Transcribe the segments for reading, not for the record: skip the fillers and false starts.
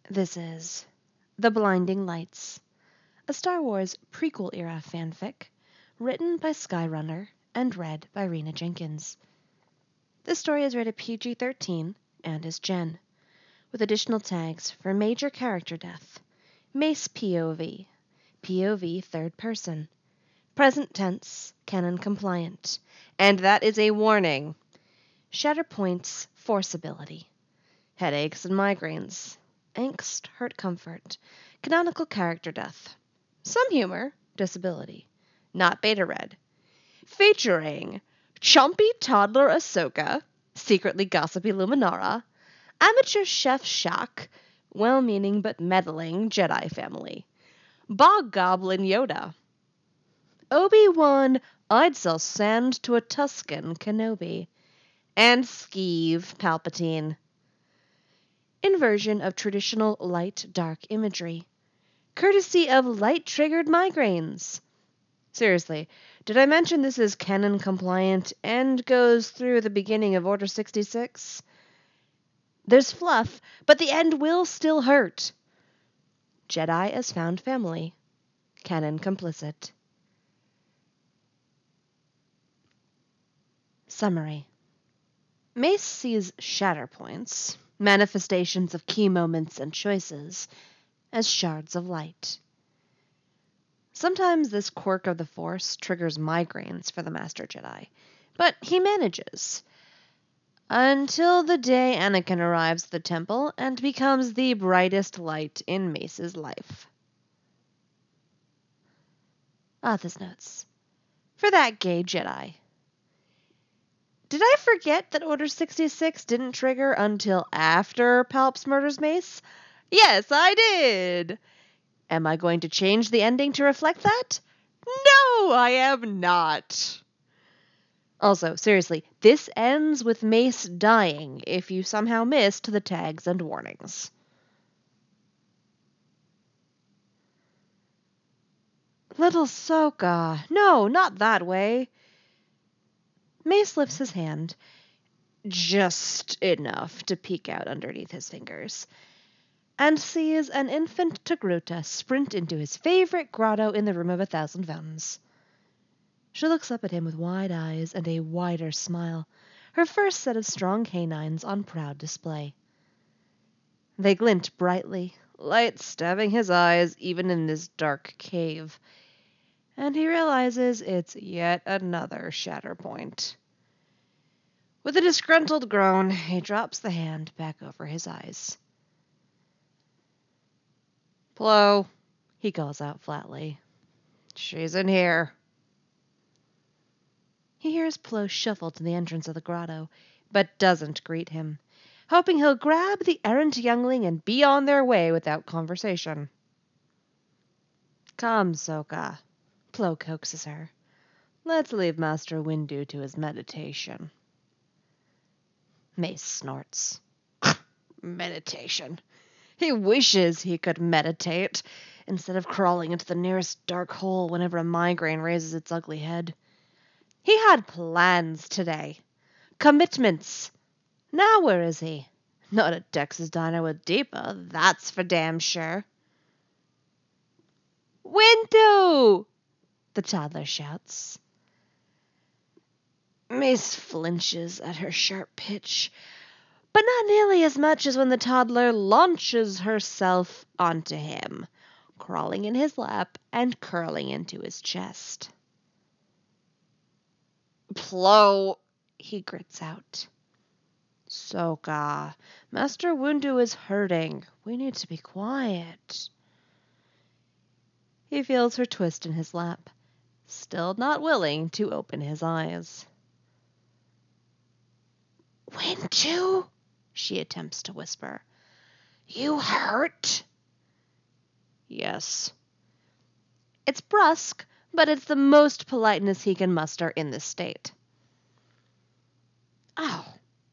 This is The Blinding Lights, a Star Wars prequel-era fanfic written by Skyrunner and read by Rena Jenkins. This story is rated PG-13 and is Gen, with additional tags for major character death, Mace POV, POV third person, present tense, canon compliant, and that is a warning. Shatterpoint's force ability, headaches and migraines, angst, hurt comfort, canonical character death, some humor, disability, not beta red, featuring chumpy toddler Ahsoka, secretly gossipy Luminara, amateur chef Shaq, well-meaning but meddling Jedi family, bog goblin Yoda, Obi-Wan I'd sell sand to a Tusken Kenobi, and Skeeve Palpatine. Inversion of traditional light-dark imagery, courtesy of light-triggered migraines. Seriously, did I mention this is canon compliant and goes through the beginning of Order 66? There's fluff, but the end will still hurt. Jedi as found family, canon complicit. Summary. Mace sees shatterpoints, manifestations of key moments and choices, as shards of light. Sometimes this quirk of the Force triggers migraines for the Master Jedi, but he manages. Until the day Anakin arrives at the temple and becomes the brightest light in Mace's life. Author's notes. For that gay Jedi. Did I forget that Order 66 didn't trigger until after Palps murders Mace? Yes, I did! Am I going to change the ending to reflect that? No, I am not! Also, seriously, this ends with Mace dying if you somehow missed the tags and warnings. Little Soka. No, not that way. Mace lifts his hand, just enough to peek out underneath his fingers, and sees an infant Togruta sprint into his favorite grotto in the Room of 1,000 Fountains. She looks up at him with wide eyes and a wider smile, her first set of strong canines on proud display. They glint brightly, light stabbing his eyes even in this dark cave, and he realizes it's yet another Shatterpoint. With a disgruntled groan, he drops the hand back over his eyes. Plo, he calls out flatly. She's in here. He hears Plo shuffle to the entrance of the grotto, but doesn't greet him, hoping he'll grab the errant youngling and be on their way without conversation. Come, Soka, Plo coaxes her. Let's leave Master Windu to his meditation. Mace snorts. Meditation. He wishes he could meditate, instead of crawling into the nearest dark hole whenever a migraine raises its ugly head. He had plans today. Commitments. Now where is he? Not at Dex's diner with Deepa, that's for damn sure. Windu! The toddler shouts. Mace flinches at her sharp pitch, but not nearly as much as when the toddler launches herself onto him, crawling in his lap and curling into his chest. Plo, he grits out. Soka, Master Windu is hurting. We need to be quiet. He feels her twist in his lap, still not willing to open his eyes. Windu, she attempts to whisper. You hurt? Yes. It's brusque, but it's the most politeness he can muster in this state. Ow.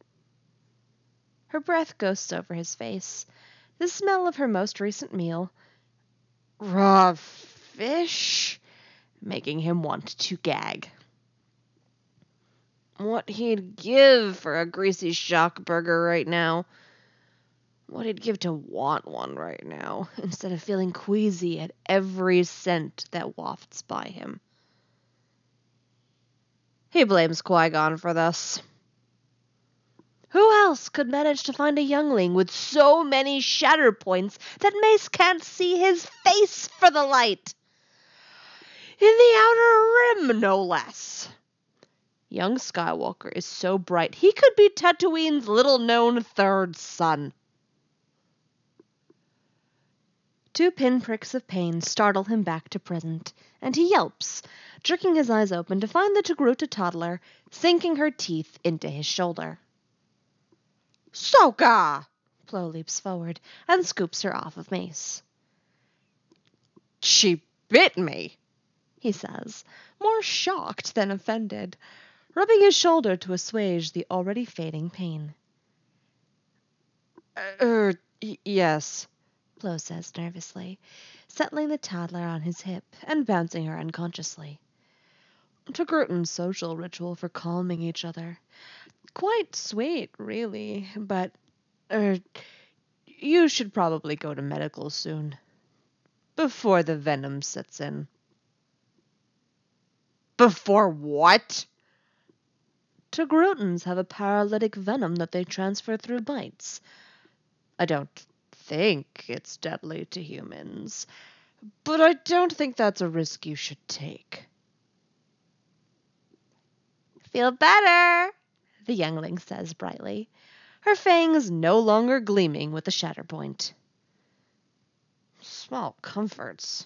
Her breath ghosts over his face, the smell of her most recent meal, raw fish, making him want to gag. What he'd give for a greasy shock burger right now. what he'd give to want one right now, instead of feeling queasy at every scent that wafts by him. He blames Qui-Gon for this. Who else could manage to find a youngling with so many shatter points that Mace can't see his face for the light? In the Outer Rim, no less. Young Skywalker is so bright he could be Tatooine's little-known third son. 2 pinpricks of pain startle him back to present, and he yelps, jerking his eyes open to find the Togruta toddler sinking her teeth into his shoulder. Soka! Plo leaps forward and scoops her off of Mace. She bit me, he says, more shocked than offended, rubbing his shoulder to assuage the already fading pain. Yes, Plo says nervously, settling the toddler on his hip and bouncing her unconsciously. Togrutan's social ritual for calming each other. Quite sweet, really, but, you should probably go to medical soon. Before the venom sets in. Before what? Togrutans have a paralytic venom that they transfer through bites. I don't think it's deadly to humans, but I don't think that's a risk you should take. Feel better, the youngling says brightly, her fangs no longer gleaming with the shatterpoint. Small comforts.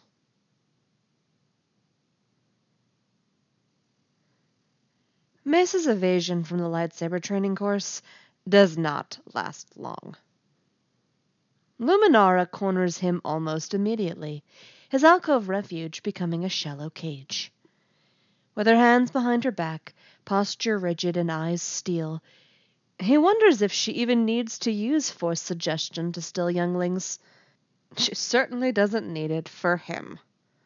Mace's evasion from the lightsaber training course does not last long. Luminara corners him almost immediately, his alcove refuge becoming a shallow cage. With her hands behind her back, posture rigid and eyes steel, he wonders if she even needs to use force suggestion to still younglings. She certainly doesn't need it for him.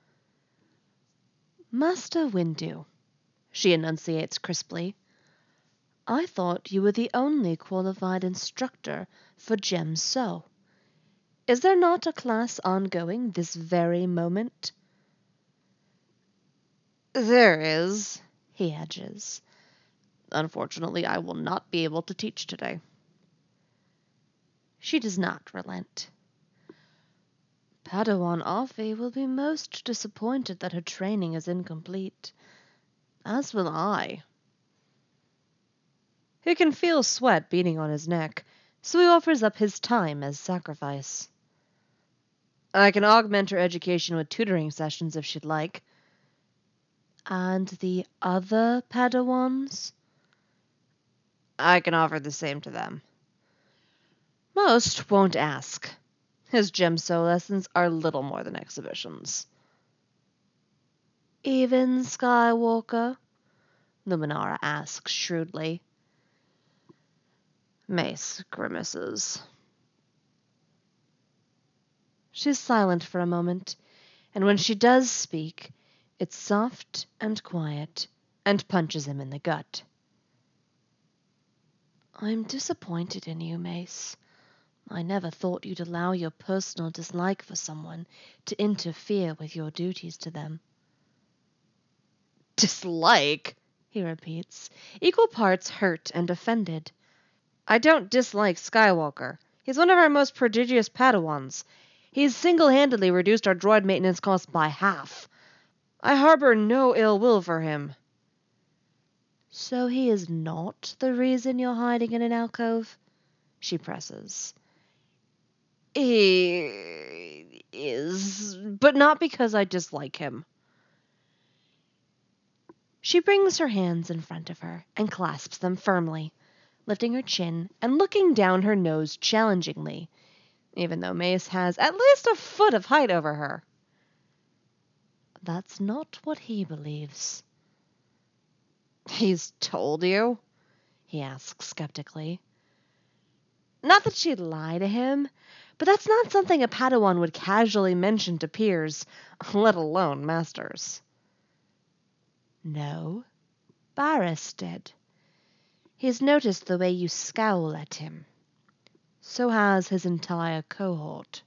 Master Windu, she enunciates crisply, I thought you were the only qualified instructor for Jem So. Is there not a class ongoing this very moment? There is, he hedges. Unfortunately, I will not be able to teach today. She does not relent. Padawan Afi will be most disappointed that her training is incomplete. As will I. He can feel sweat beating on his neck, so he offers up his time as sacrifice. I can augment her education with tutoring sessions if she'd like. And the other Padawans? I can offer the same to them. Most won't ask. His Gemso lessons are little more than exhibitions. Even Skywalker? Luminara asks shrewdly. Mace grimaces. She's silent for a moment, and when she does speak, it's soft and quiet, and punches him in the gut. I'm disappointed in you, Mace. I never thought you'd allow your personal dislike for someone to interfere with your duties to them. Dislike? He repeats, equal parts hurt and offended. I don't dislike Skywalker. He's one of our most prodigious Padawans. He's single-handedly reduced our droid maintenance costs by half. I harbor no ill will for him. So he is not the reason you're hiding in an alcove? She presses. He is, but not because I dislike him. She brings her hands in front of her and clasps them firmly, lifting her chin and looking down her nose challengingly, even though Mace has at least a foot of height over her. That's not what he believes. He's told you? He asks skeptically. Not that she'd lie to him, but that's not something a Padawan would casually mention to peers, let alone masters. No, Barriss did. He's noticed the way you scowl at him. So has his entire cohort.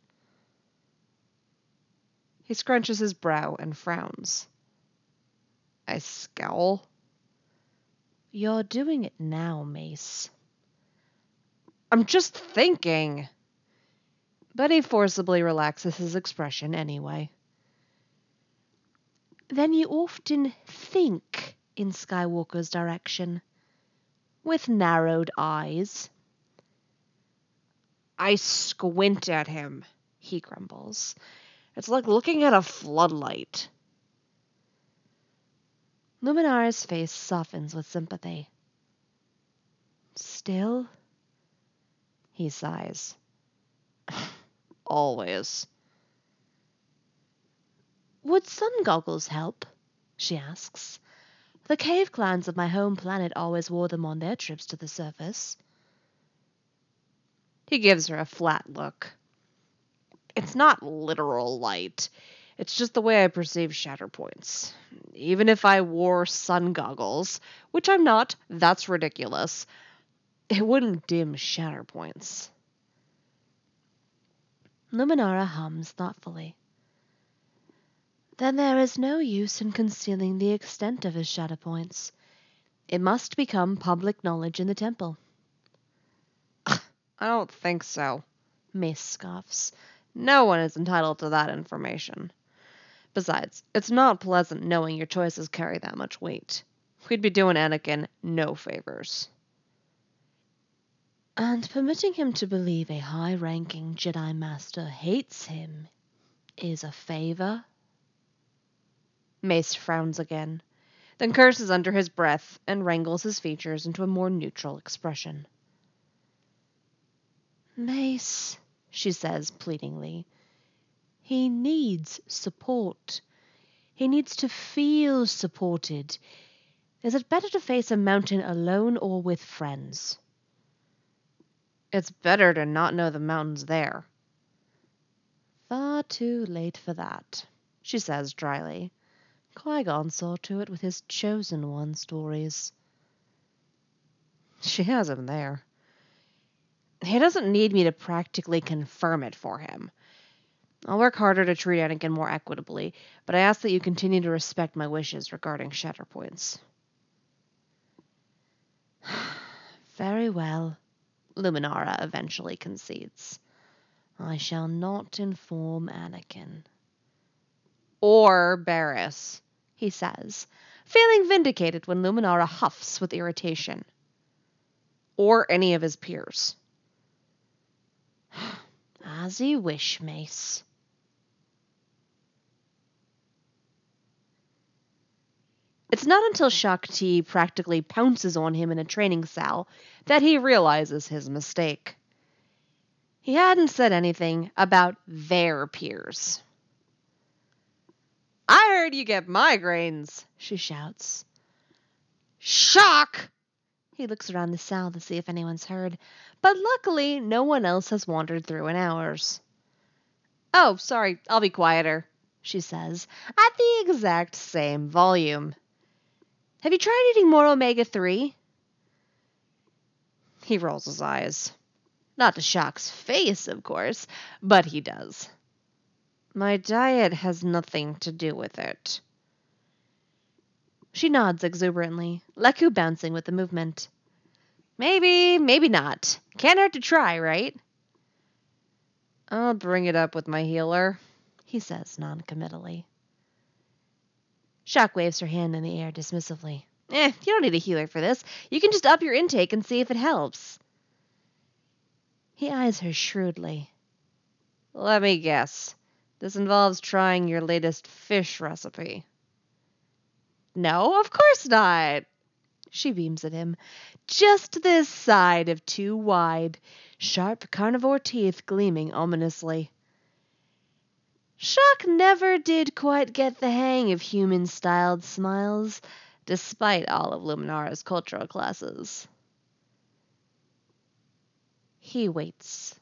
He scrunches his brow and frowns. I scowl. You're doing it now, Mace. I'm just thinking. But he forcibly relaxes his expression anyway. Then you often think in Skywalker's direction, with narrowed eyes. I squint at him, he grumbles. It's like looking at a floodlight. Luminara's face softens with sympathy. Still? He sighs. Always. Would sun goggles help? She asks. The cave clans of my home planet always wore them on their trips to the surface. He gives her a flat look. It's not literal light. It's just the way I perceive shatter points. Even if I wore sun goggles, which I'm not, that's ridiculous, it wouldn't dim shatter points. Luminara hums thoughtfully. Then there is no use in concealing the extent of his shatter points. It must become public knowledge in the temple. I don't think so, Mace scoffs. No one is entitled to that information. Besides, it's not pleasant knowing your choices carry that much weight. We'd be doing Anakin no favors. And permitting him to believe a high-ranking Jedi Master hates him is a favor? Mace frowns again, then curses under his breath and wrangles his features into a more neutral expression. Mace, she says pleadingly, he needs support. He needs to feel supported. Is it better to face a mountain alone or with friends? It's better to not know the mountain's there. Far too late for that, she says dryly. Qui-Gon saw to it with his Chosen One stories. She has him there. He doesn't need me to practically confirm it for him. I'll work harder to treat Anakin more equitably, but I ask that you continue to respect my wishes regarding shatter points. Very well, Luminara eventually concedes. I shall not inform Anakin. Or Barriss, he says, feeling vindicated when Luminara huffs with irritation. Or any of his peers. As you wish, Mace. It's not until Shaak Ti practically pounces on him in a training cell that he realizes his mistake. He hadn't said anything about their peers. I heard you get migraines, she shouts. Shock! He looks around the cell to see if anyone's heard, but luckily no one else has wandered through in hours. Oh, sorry, I'll be quieter, she says, at the exact same volume. Have you tried eating more omega-3? He rolls his eyes. Not to Shaak's face, of course, but he does. My diet has nothing to do with it. She nods exuberantly, Leku bouncing with the movement. Maybe, maybe not. Can't hurt to try, right? I'll bring it up with my healer, he says noncommittally. Shaak waves her hand in the air dismissively. You don't need a healer for this. You can just up your intake and see if it helps. He eyes her shrewdly. Let me guess. This involves trying your latest fish recipe. No, of course not. She beams at him. Just this side of too wide, sharp carnivore teeth gleaming ominously. Shaak never did quite get the hang of human-styled smiles, despite all of Luminara's cultural classes. He waits.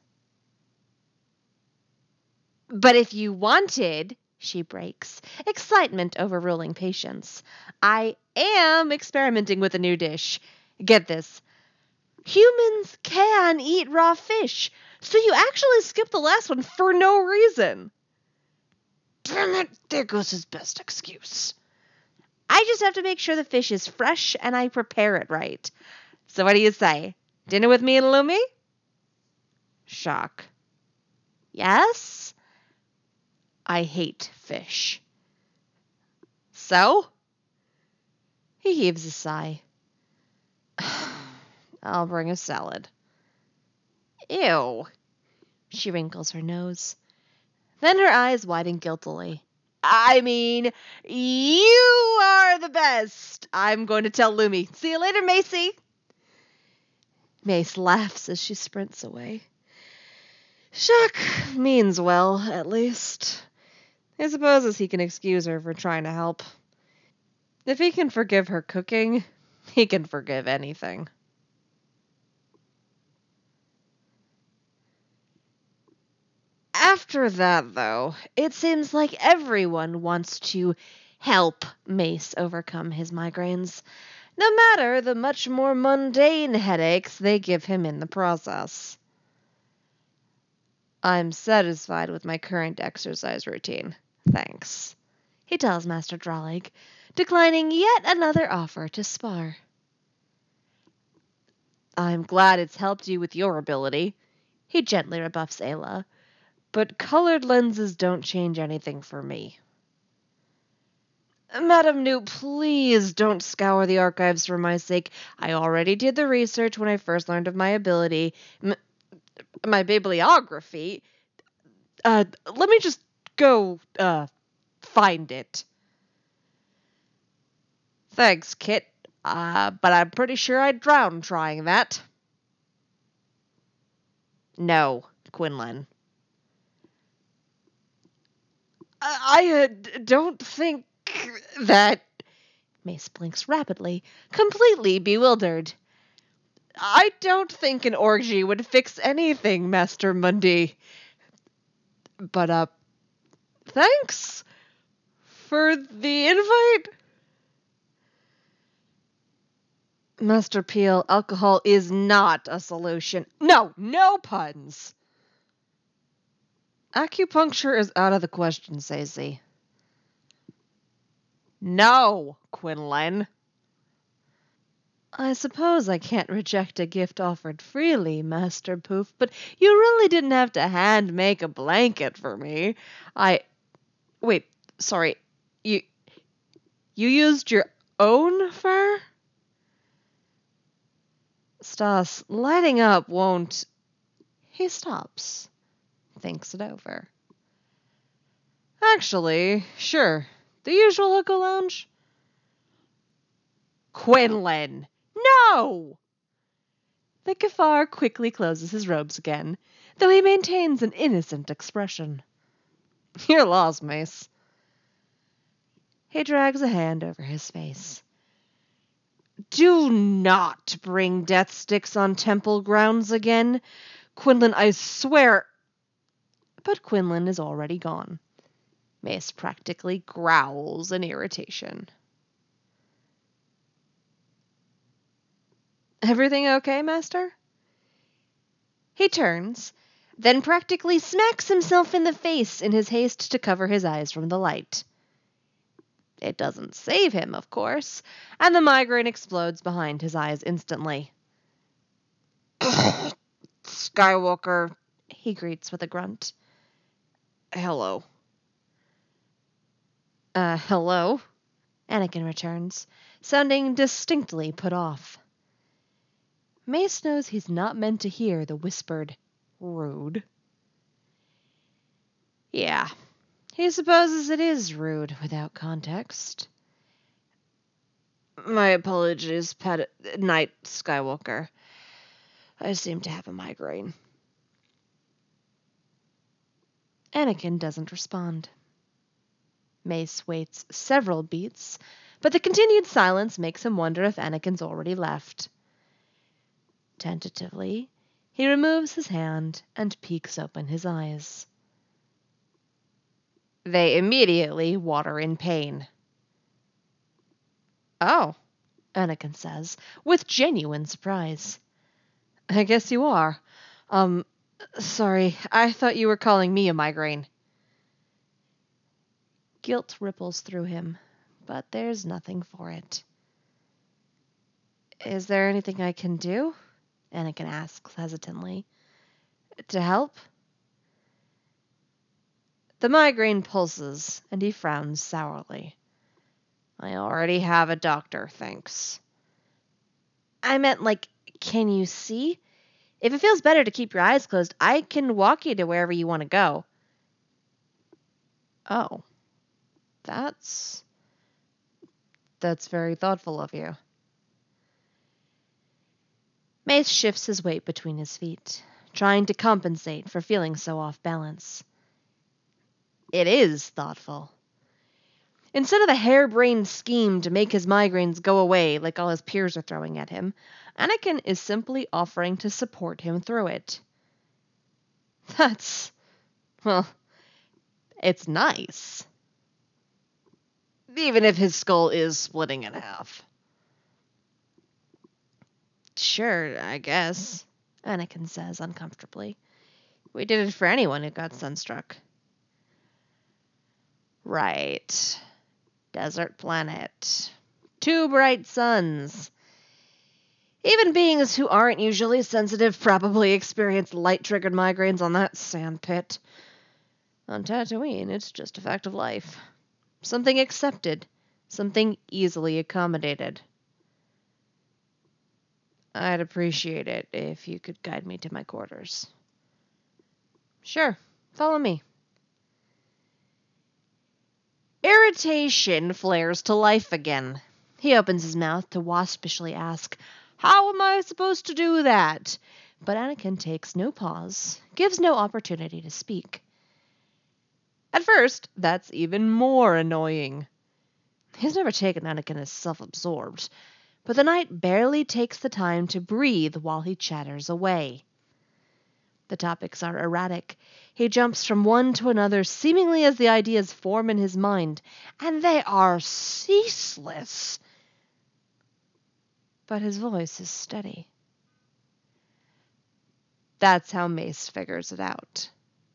But if you wanted, she breaks, excitement overruling patience, I am experimenting with a new dish. Get this. Humans can eat raw fish, So you actually skipped the last one for no reason. Damn it, there goes his best excuse. I just have to make sure the fish is fresh and I prepare it right. So what do you say? Dinner with me and Lumi? Shock. Yes? I hate fish. So? He heaves a sigh. I'll bring a salad. Ew. She wrinkles her nose. Then her eyes widen guiltily. I mean, you are the best. I'm going to tell Lumi. See you later, Macy. Mace laughs as she sprints away. Shock means well, at least. I suppose he can excuse her for trying to help. If he can forgive her cooking, he can forgive anything. After that, though, it seems like everyone wants to help Mace overcome his migraines, no matter the much more mundane headaches they give him in the process. I'm satisfied with my current exercise routine. Thanks, he tells Master Drawleg, declining yet another offer to spar. I'm glad it's helped you with your ability, he gently rebuffs Ayla, but colored lenses don't change anything for me. Madam Newt, please don't scour the archives for my sake. I already did the research when I first learned of my ability. My bibliography. Let me just go, find it. Thanks, Kit. But I'm pretty sure I'd drown trying that. No, Quinlan. I don't think that... Mace blinks rapidly, completely bewildered. I don't think an orgy would fix anything, Master Mundi. But, thanks for the invite. Master Peel, alcohol is not a solution. No puns. Acupuncture is out of the question, Sazy. No, Quinlan. I suppose I can't reject a gift offered freely, Master Poof, but you really didn't have to hand-make a blanket for me. Wait, sorry. You used your own fur? Stas, lighting up won't... He stops, thinks it over. Actually, sure. The usual hookah lounge? Quinlan! No! The Kafar quickly closes his robes again, though he maintains an innocent expression. You're lost, Mace. He drags a hand over his face. Do not bring death sticks on temple grounds again. Quinlan, I swear... But Quinlan is already gone. Mace practically growls in irritation. Everything okay, Master? He turns, then practically smacks himself in the face in his haste to cover his eyes from the light. It doesn't save him, of course, and the migraine explodes behind his eyes instantly. Skywalker, he greets with a grunt. Hello. Hello? Anakin returns, sounding distinctly put off. Mace knows he's not meant to hear the whispered, rude. Yeah, he supposes it is rude without context. My apologies, Knight Skywalker. I seem to have a migraine. Anakin doesn't respond. Mace waits several beats, but the continued silence makes him wonder if Anakin's already left. Tentatively, he removes his hand and peeks open his eyes. They immediately water in pain. Oh, Anakin says, with genuine surprise. I guess you are. Sorry, I thought you were calling me a migraine. Guilt ripples through him, but there's nothing for it. Is there anything I can do? Anakin asks hesitantly. To help? The migraine pulses, and he frowns sourly. I already have a doctor, thanks. I meant, can you see? If it feels better to keep your eyes closed, I can walk you to wherever you want to go. Oh, that's very thoughtful of you. Mace shifts his weight between his feet, trying to compensate for feeling so off balance. It is thoughtful. Instead of a harebrained scheme to make his migraines go away like all his peers are throwing at him, Anakin is simply offering to support him through it. Well, it's nice. Even if his skull is splitting in half. Sure, I guess, Anakin says uncomfortably. We did it for anyone who got sunstruck. Right. Desert planet. 2 bright suns. Even beings who aren't usually sensitive probably experience light-triggered migraines on that sandpit. On Tatooine, it's just a fact of life. Something accepted. Something easily accommodated. I'd appreciate it if you could guide me to my quarters. Sure. Follow me. Irritation flares to life again. He opens his mouth to waspishly ask, How am I supposed to do that? But Anakin takes no pause, gives no opportunity to speak. At first, that's even more annoying. He's never taken Anakin as self-absorbed, but the knight barely takes the time to breathe while he chatters away. The topics are erratic. He jumps from one to another seemingly as the ideas form in his mind, and they are ceaseless. But his voice is steady. That's how Mace figures it out.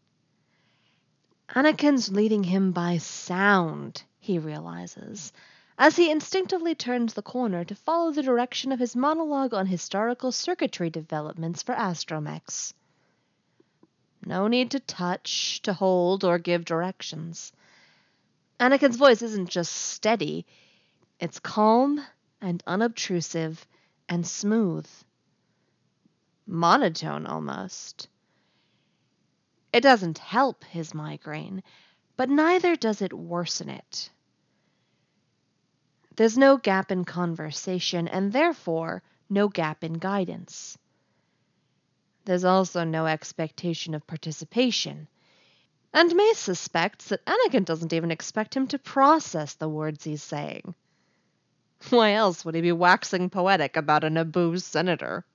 Anakin's leading him by sound, he realizes, as he instinctively turns the corner to follow the direction of his monologue on historical circuitry developments for astromechs. No need to touch, to hold, or give directions. Anakin's voice isn't just steady, it's calm and unobtrusive and smooth. Monotone, almost. It doesn't help his migraine, but neither does it worsen it. There's no gap in conversation, and therefore no gap in guidance. There's also no expectation of participation, and Mace suspects that Anakin doesn't even expect him to process the words he's saying. Why else would he be waxing poetic about a Naboo senator?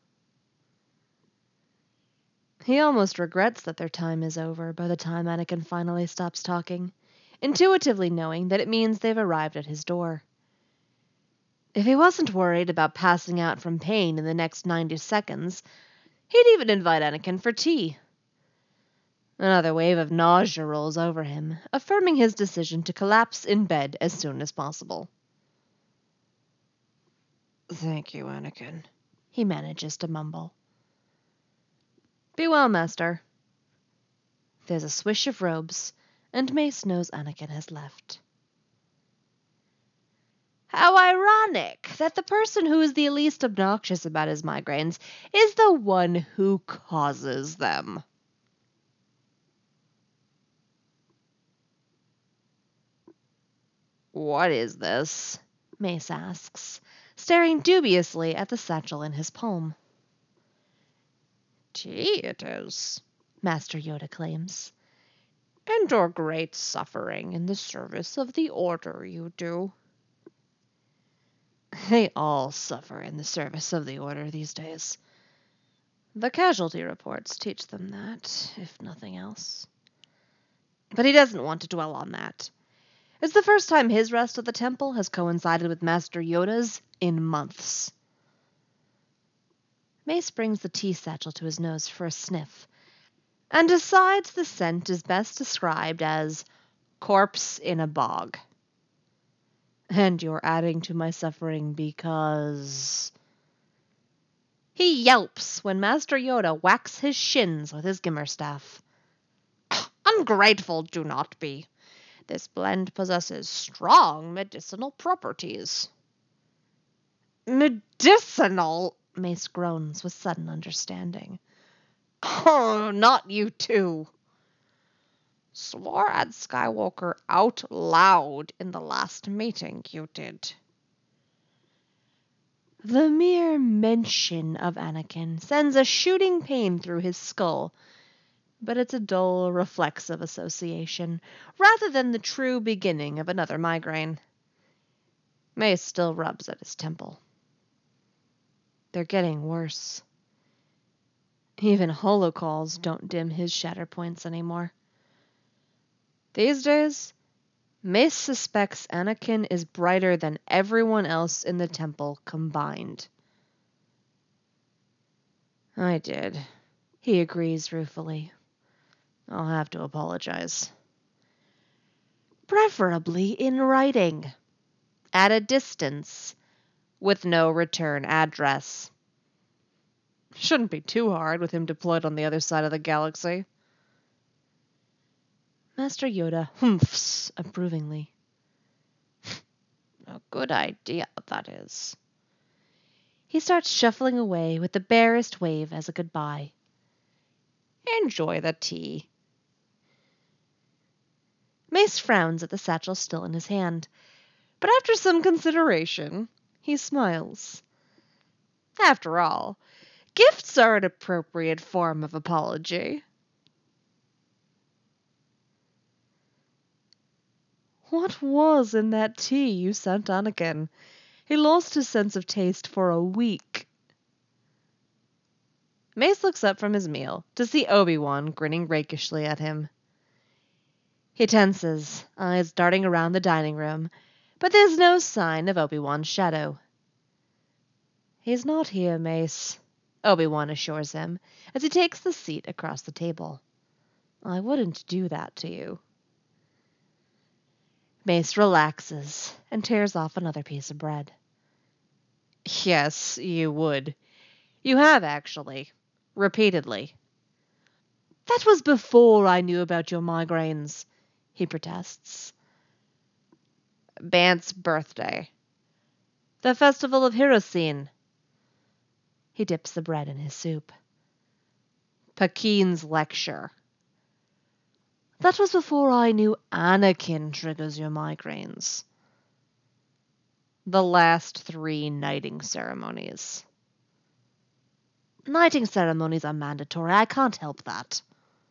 He almost regrets that their time is over by the time Anakin finally stops talking, intuitively knowing that it means they've arrived at his door. If he wasn't worried about passing out from pain in the next 90 seconds, he'd even invite Anakin for tea. Another wave of nausea rolls over him, affirming his decision to collapse in bed as soon as possible. Thank you, Anakin, he manages to mumble. Be well, Master. There's a swish of robes, and Mace knows Anakin has left. How ironic that the person who is the least obnoxious about his migraines is the one who causes them. What is this? Mace asks, staring dubiously at the satchel in his palm. Tea it is, Master Yoda claims. Endure great suffering in the service of the order you do. They all suffer in the service of the order these days. The casualty reports teach them that, if nothing else. But he doesn't want to dwell on that. It's the first time his rest at the temple has coincided with Master Yoda's in months. Mace brings the tea satchel to his nose for a sniff, and decides the scent is best described as corpse in a bog. And you're adding to my suffering because... He yelps when Master Yoda whacks his shins with his gimmerstaff. Ungrateful do not be. This blend possesses strong medicinal properties. Medicinal? Mace groans with sudden understanding. Oh, not you too. Swore at Skywalker out loud in the last meeting you did. The mere mention of Anakin sends a shooting pain through his skull, but it's a dull, reflexive association, rather than the true beginning of another migraine. Mace still rubs at his temple. They're getting worse. Even holocalls don't dim his shatter points anymore. These days, Mace suspects Anakin is brighter than everyone else in the temple combined. I did. He agrees ruefully. I'll have to apologize. Preferably in writing. At a distance. With no return address. Shouldn't be too hard with him deployed on the other side of the galaxy. Master Yoda humphs approvingly. A good idea, that is. He starts shuffling away with the barest wave as a goodbye. Enjoy the tea. Mace frowns at the satchel still in his hand, but after some consideration, he smiles. After all, gifts are an appropriate form of apology. What was in that tea you sent Anakin? He lost his sense of taste for a week. Mace looks up from his meal to see Obi-Wan grinning rakishly at him. He tenses, eyes darting around the dining room, but there's no sign of Obi-Wan's shadow. He's not here, Mace, Obi-Wan assures him as he takes the seat across the table. I wouldn't do that to you. Mace relaxes and tears off another piece of bread. Yes, you would. You have, actually. Repeatedly. That was before I knew about your migraines, he protests. Bant's birthday. The Festival of Hiroshima. He dips the bread in his soup. Paquin's lecture. That was before I knew Anakin triggers your migraines. The last 3 knighting ceremonies. Knighting ceremonies are mandatory. I can't help that.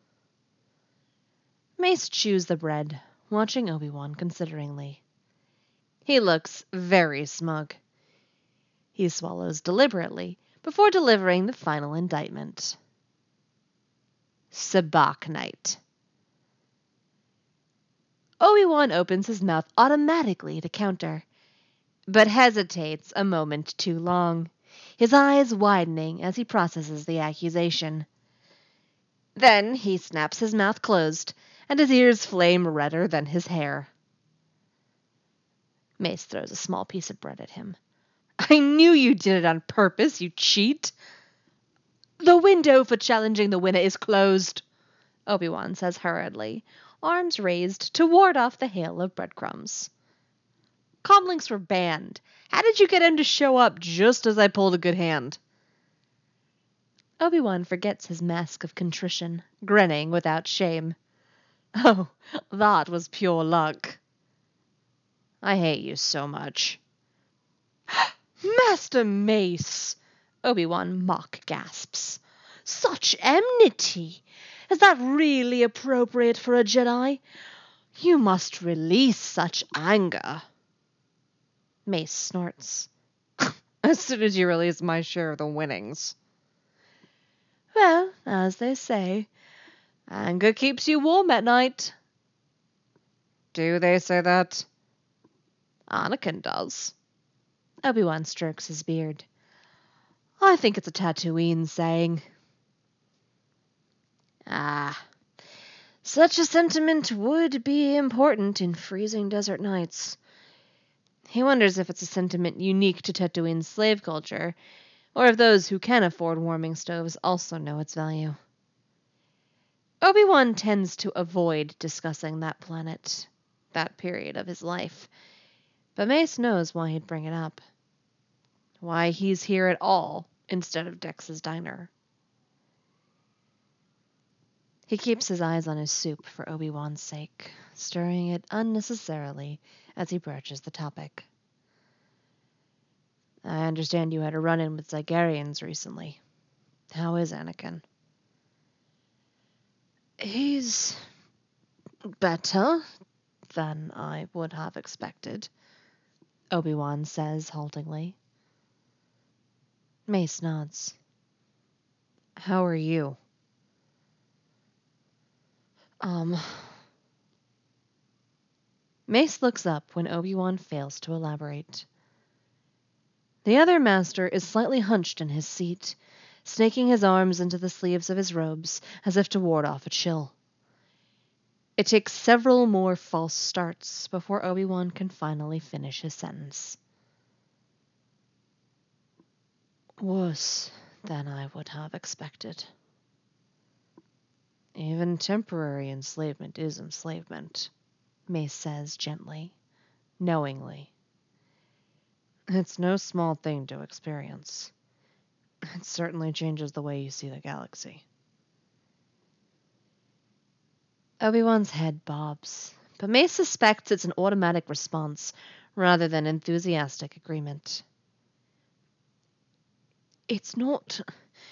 Mace chews the bread, watching Obi-Wan consideringly. He looks very smug. He swallows deliberately before delivering the final indictment. Sabacc night. Obi-Wan opens his mouth automatically to counter, but hesitates a moment too long, his eyes widening as he processes the accusation. Then he snaps his mouth closed, and his ears flame redder than his hair. Mace throws a small piece of bread at him. I knew you did it on purpose, you cheat. The window for challenging the winner is closed, Obi-Wan says hurriedly, arms raised to ward off the hail of breadcrumbs. Comlinks were banned. How did you get him to show up just as I pulled a good hand? Obi-Wan forgets his mask of contrition, grinning without shame. Oh, that was pure luck. I hate you so much. Master Mace! Obi-Wan mock gasps. Such enmity! Is that really appropriate for a Jedi? You must release such anger. Mace snorts. As soon as you release my share of the winnings. Well, as they say, anger keeps you warm at night. Do they say that? Anakin does. Obi-Wan strokes his beard. I think it's a Tatooine saying. Ah, such a sentiment would be important in freezing desert nights. He wonders if it's a sentiment unique to Tatooine's slave culture, or if those who can afford warming stoves also know its value. Obi-Wan tends to avoid discussing that planet, that period of his life, but Mace knows why he'd bring it up. Why he's here at all instead of Dex's diner. He keeps his eyes on his soup for Obi-Wan's sake, stirring it unnecessarily as he broaches the topic. I understand you had a run-in with Zygarians recently. How is Anakin? He's better than I would have expected, Obi-Wan says haltingly. Mace nods. How are you? Mace looks up when Obi-Wan fails to elaborate. The other master is slightly hunched in his seat, snaking his arms into the sleeves of his robes as if to ward off a chill. It takes several more false starts before Obi-Wan can finally finish his sentence. Worse than I would have expected. Even temporary enslavement is enslavement, Mace says gently, knowingly. It's no small thing to experience. It certainly changes the way you see the galaxy. Obi-Wan's head bobs, but Mace suspects it's an automatic response rather than enthusiastic agreement. It's not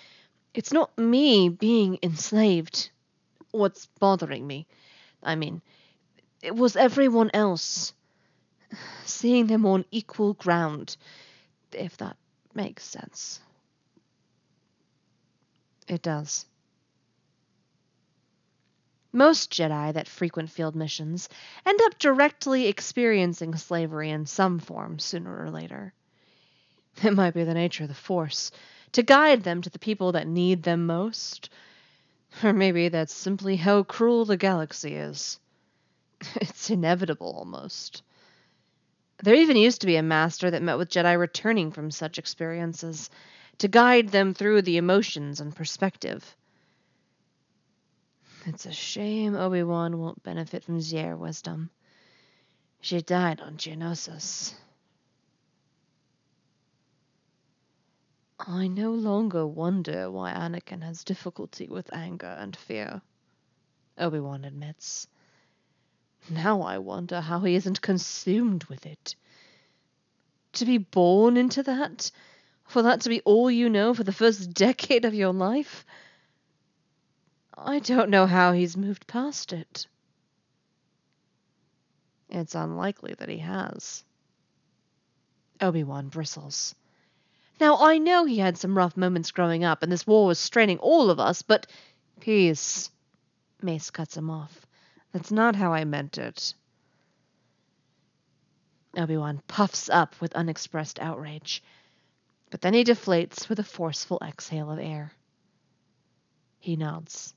me being enslaved what's bothering me. I mean, it was everyone else. Seeing them on equal ground, if that makes sense. It does. Most Jedi that frequent field missions end up directly experiencing slavery in some form sooner or later. It might be the nature of the Force to guide them to the people that need them most. Or maybe that's simply how cruel the galaxy is. It's inevitable, almost. There even used to be a master that met with Jedi returning from such experiences, to guide them through the emotions and perspective. It's a shame Obi-Wan won't benefit from Xier wisdom. She died on Geonosis. I no longer wonder why Anakin has difficulty with anger and fear, Obi-Wan admits. Now I wonder how he isn't consumed with it. To be born into that? For that to be all you know for the first decade of your life? I don't know how he's moved past it. It's unlikely that he has. Obi-Wan bristles. Now, I know he had some rough moments growing up, and this war was straining all of us, but... Peace. Mace cuts him off. That's not how I meant it. Obi-Wan puffs up with unexpressed outrage, but then he deflates with a forceful exhale of air. He nods.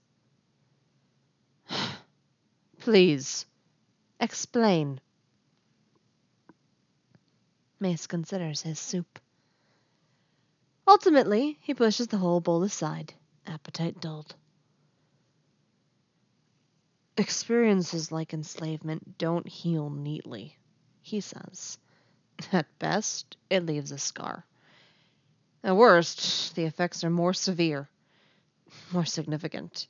Please, explain. Mace considers his soup. Ultimately, he pushes the whole bowl aside, appetite dulled. Experiences like enslavement don't heal neatly, he says. At best, it leaves a scar. At worst, the effects are more severe, more significant.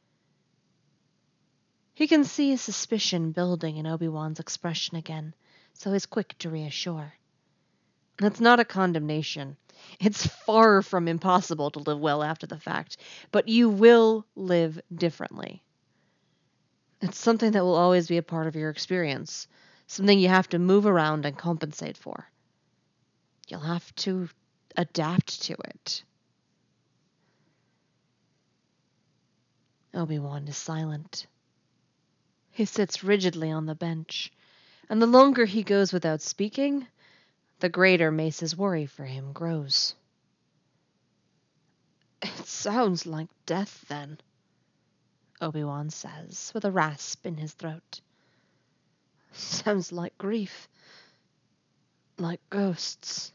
He can see suspicion building in Obi-Wan's expression again, so he's quick to reassure. That's not a condemnation. It's far from impossible to live well after the fact, but you will live differently. It's something that will always be a part of your experience, something you have to move around and compensate for. You'll have to adapt to it. Obi-Wan is silent. He sits rigidly on the bench, and the longer he goes without speaking, the greater Mace's worry for him grows. It sounds like death, then, Obi-Wan says, with a rasp in his throat. Sounds like grief. Like ghosts.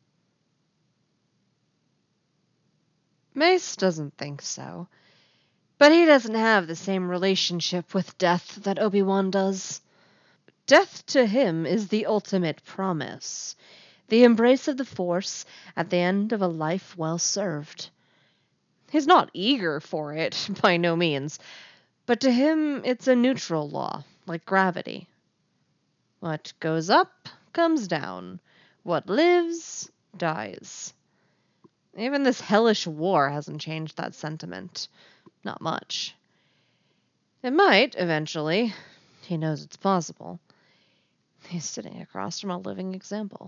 Mace doesn't think so, but he doesn't have the same relationship with death that Obi-Wan does. Death to him is the ultimate promise, the embrace of the Force at the end of a life well served. He's not eager for it, by no means, but to him it's a neutral law, like gravity. What goes up, comes down. What lives, dies. Even this hellish war hasn't changed that sentiment. Not much. It might, eventually. He knows it's possible. He's sitting across from a living example.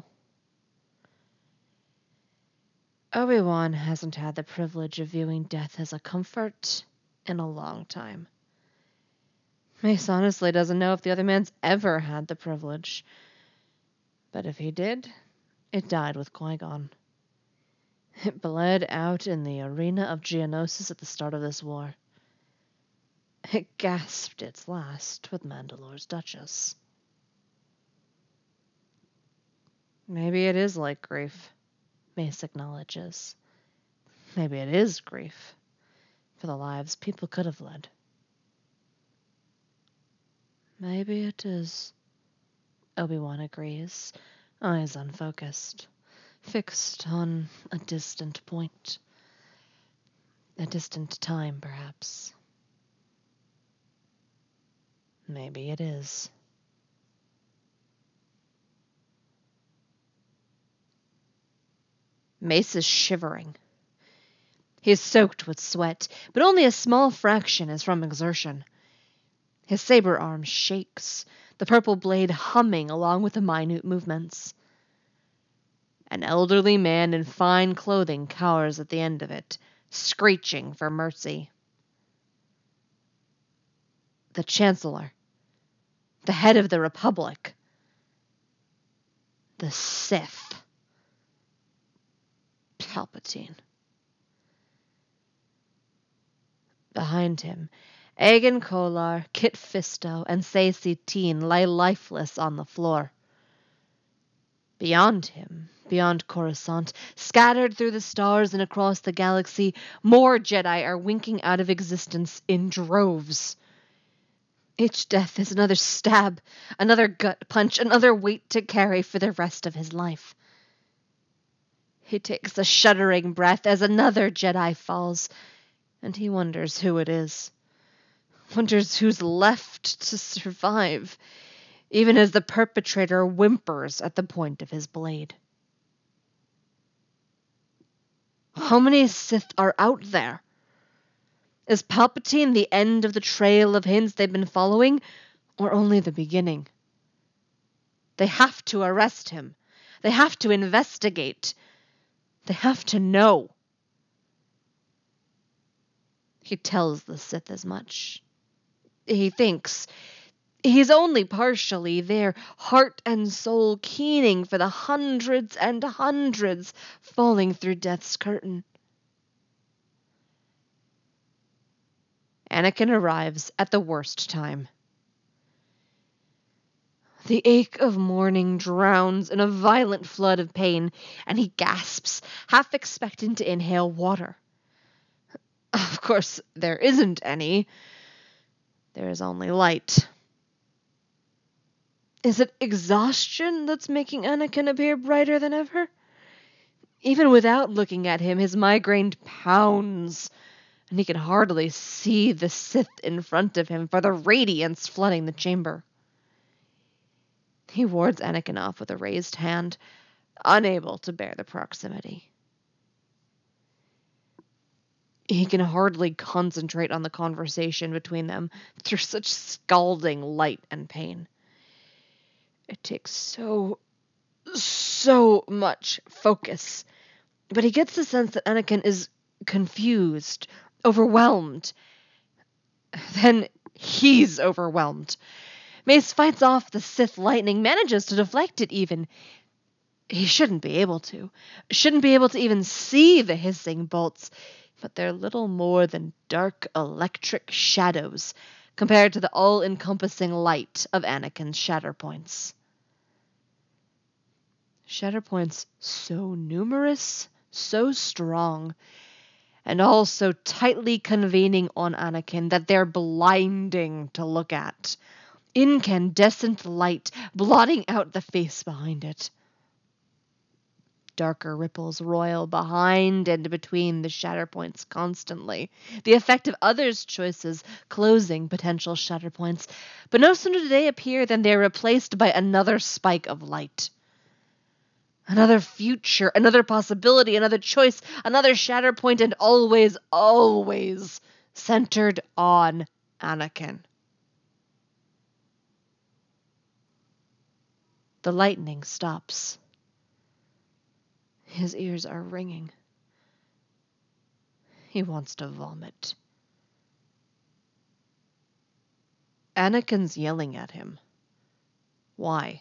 Obi-Wan hasn't had the privilege of viewing death as a comfort in a long time. Mace honestly doesn't know if the other man's ever had the privilege. But if he did, it died with Qui-Gon. It bled out in the arena of Geonosis at the start of this war. It gasped its last with Mandalore's Duchess. Maybe it is like grief, Mace acknowledges. Maybe it is grief for the lives people could have led. Maybe it is, Obi-Wan agrees, eyes unfocused, fixed on a distant point. A distant time, perhaps. Maybe it is. Mace is shivering. He is soaked with sweat, but only a small fraction is from exertion. His saber arm shakes, the purple blade humming along with the minute movements. An elderly man in fine clothing cowers at the end of it, screeching for mercy. The Chancellor, the head of the Republic, the Sith. Palpatine. Behind him, Aegon Kolar, Kit Fisto, and Saesee Tiin lay lifeless on the floor. Beyond him, beyond Coruscant, scattered through the stars and across the galaxy, more Jedi are winking out of existence in droves. Each death is another stab, another gut punch, another weight to carry for the rest of his life. He takes a shuddering breath as another Jedi falls, and he wonders who it is. Wonders who's left to survive, even as the perpetrator whimpers at the point of his blade. How many Sith are out there? Is Palpatine the end of the trail of hints they've been following, or only the beginning? They have to arrest him. They have to investigate. They have to know. He tells the Sith as much. He thinks he's only partially there, heart and soul keening for the hundreds and hundreds falling through death's curtain. Anakin arrives at the worst time. The ache of morning drowns in a violent flood of pain, and he gasps, half expectant to inhale water. Of course, there isn't any. There is only light. Is it exhaustion that's making Anakin appear brighter than ever? Even without looking at him, his migraine pounds, and he can hardly see the Sith in front of him for the radiance flooding the chamber. He wards Anakin off with a raised hand, unable to bear the proximity. He can hardly concentrate on the conversation between them through such scalding light and pain. It takes so much focus. But he gets the sense that Anakin is confused, overwhelmed. Then he's overwhelmed. Mace fights off the Sith lightning, manages to deflect it even. He shouldn't be able to. Shouldn't be able to even see the hissing bolts. but they're little more than dark electric shadows compared to the all-encompassing light of Anakin's Shatterpoints. Shatterpoints so numerous, so strong, and all so tightly convening on Anakin that they're blinding to look at. Incandescent light blotting out the face behind it. Darker ripples roil behind and between the Shatterpoints constantly, the effect of others' choices closing potential Shatterpoints. But no sooner do they appear than they're replaced by another spike of light. Another future, another possibility, another choice, another Shatterpoint, and always, always centered on Anakin. The lightning stops. His ears are ringing. He wants to vomit. Anakin's yelling at him. Why?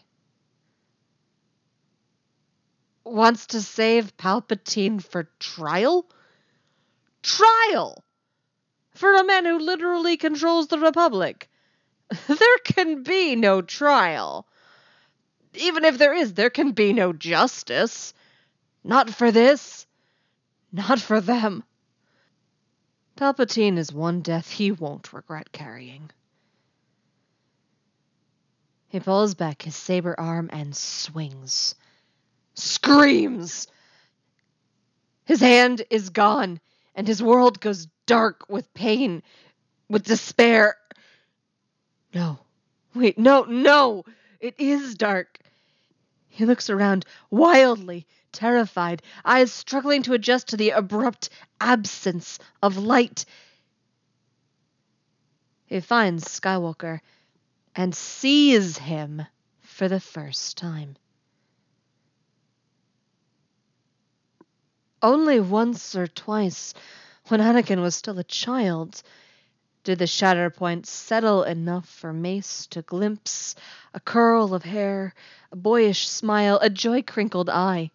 Wants to save Palpatine for trial? Trial! For a man who literally controls the Republic. There can be no trial. Even if there is, there can be no justice. Not for this. Not for them. Palpatine is one death he won't regret carrying. He pulls back his saber arm and swings. Screams! His hand is gone, and his world goes dark with pain, with despair. No. Wait, no! It is dark. He looks around, wildly terrified, eyes struggling to adjust to the abrupt absence of light. He finds Skywalker and sees him for the first time. Only once or twice, when Anakin was still a child, did the Shatterpoint settle enough for Mace to glimpse a curl of hair, a boyish smile, a joy-crinkled eye.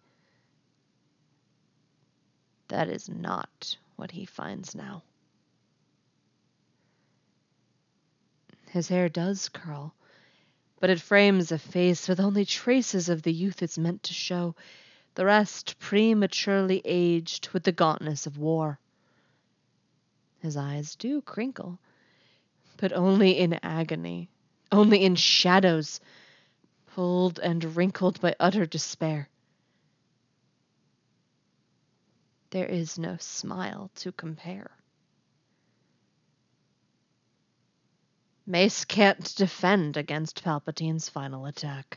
That is not what he finds now. His hair does curl, but it frames a face with only traces of the youth it's meant to show, the rest prematurely aged with the gauntness of war. His eyes do crinkle, but only in agony, only in shadows, pulled and wrinkled by utter despair. There is no smile to compare. Mace can't defend against Palpatine's final attack.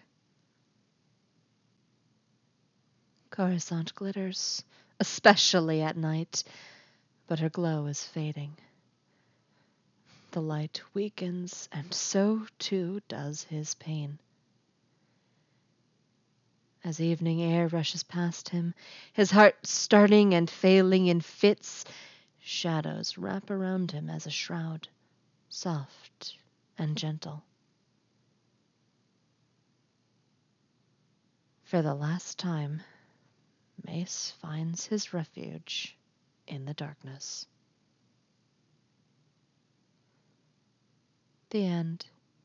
Coruscant glitters, especially at night, but her glow is fading. The light weakens, and so too does his pain. As evening air rushes past him, his heart starting and failing in fits, shadows wrap around him as a shroud, soft and gentle. For the last time, Mace finds his refuge in the darkness. The end.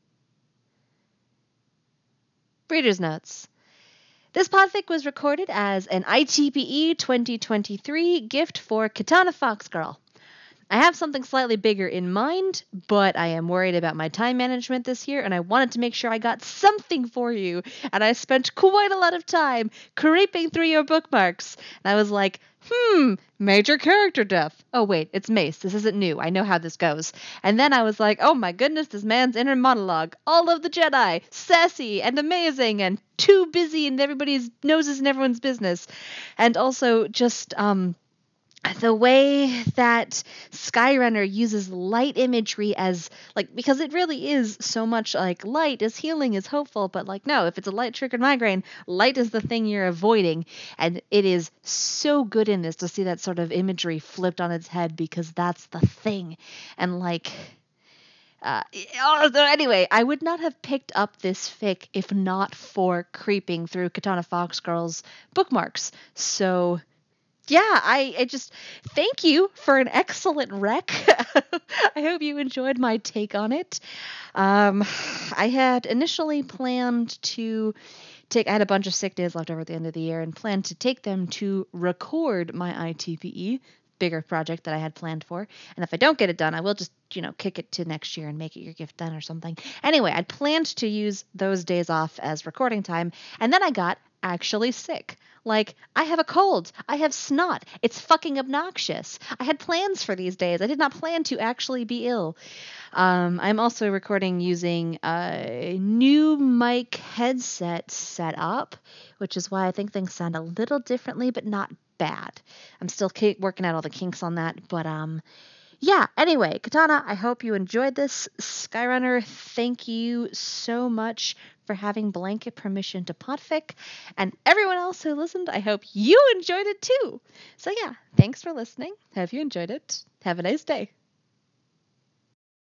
Reader's Notes. This podfic was recorded as an ITPE 2023 gift for Katana Foxgirl. I have something slightly bigger in mind, but I am worried about my time management this year, and I wanted to make sure I got something for you. And I spent quite a lot of time creeping through your bookmarks. And I was like, major character death. Oh, wait, it's Mace. This isn't new. I know how this goes. And then I was like, oh my goodness, this man's inner monologue. All of the Jedi, sassy and amazing and too busy in everybody's noses and everyone's business. And also just, the way that Skyrunner uses light imagery as, like, because it really is so much like light is healing, is hopeful, but like, no, if it's a light-triggered migraine, light is the thing you're avoiding, and it is so good in this to see that sort of imagery flipped on its head, because that's the thing, and like... anyway, I would not have picked up this fic if not for creeping through Katana Foxgirl's bookmarks, so... yeah, I just thank you for an excellent rec. I hope you enjoyed my take on it. Um, I had initially planned to I had a bunch of sick days left over at the end of the year and planned to take them to record my ITPE, bigger project that I had planned for. And if I don't get it done, I will just, kick it to next year and make it your gift then or something. Anyway, I'd planned to use those days off as recording time, and then I got actually sick. Like, I have a cold. I have snot. It's fucking obnoxious. I had plans for these days. I did not plan to actually be ill. I'm also recording using a new mic headset setup, which is why I think things sound a little differently, but not bad. I'm still working out all the kinks on that, but yeah. Anyway, Katana, I hope you enjoyed this. Skyrunner, thank you so much for having blanket permission to podfic, and everyone else who listened, I hope you enjoyed it too. So yeah, thanks for listening. Hope you enjoyed it. Have a nice day.